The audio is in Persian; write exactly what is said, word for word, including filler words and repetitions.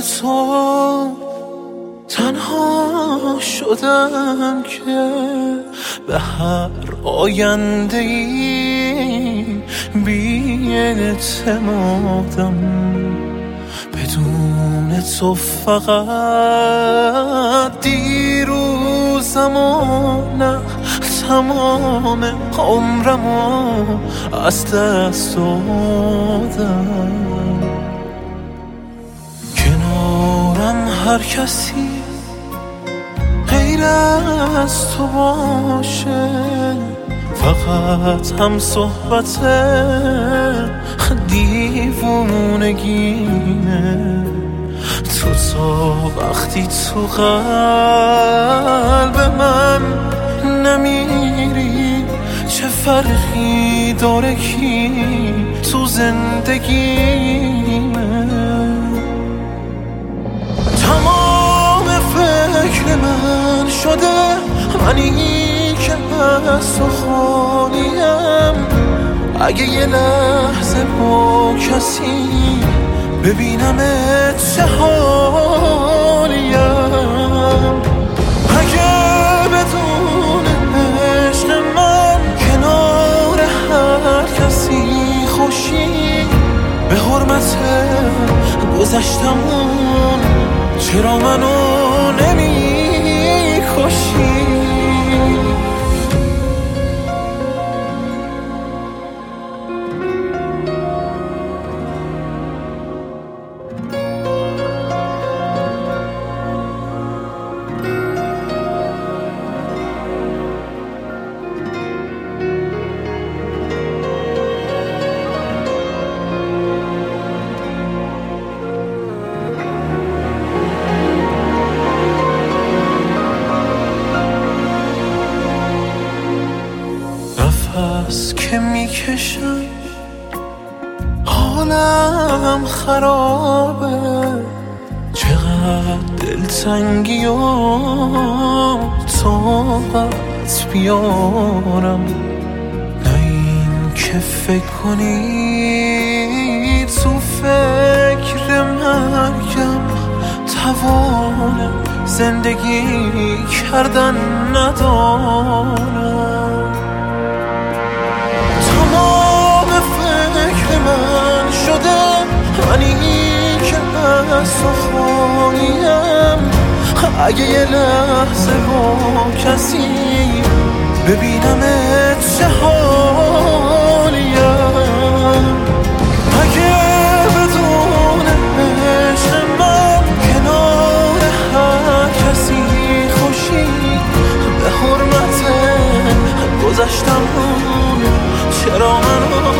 تو تنها شدم که به هر آینده ای بی اعتمادم. بدون تو فقط دیروزم و نه تمام عمرمو از دست دادم. کنارم هر کسی غیر از تو باشه، فقط هم صحبت دیوونگینه. تو تا وقتی تو قلب من نمیری، چه فرقی داره کی تو زندگیمه؟ تمام فکر من شده منی که از تو خالیم. اگه یه لحظه با کسی ببینمت چه حالیم، اگه بدون عشق من کنار هر کسی خوشی، به حرمت گذشتمون چرا منو نمی کشی؟ نفس که میکشم حالم خرابه، چقدر دلتنگی و طاقت بیارم. نه این که فکر کنی تو فکر مرگم توان زندگی کردن ندارم. تمام فکر من شده منی که از تو خالیم. اگه یه لحظه با کسی ببینمت چه حالیم، اگه بدون عشق من کنار هر کسی خوشی، به حرمت گذشتم چرا منو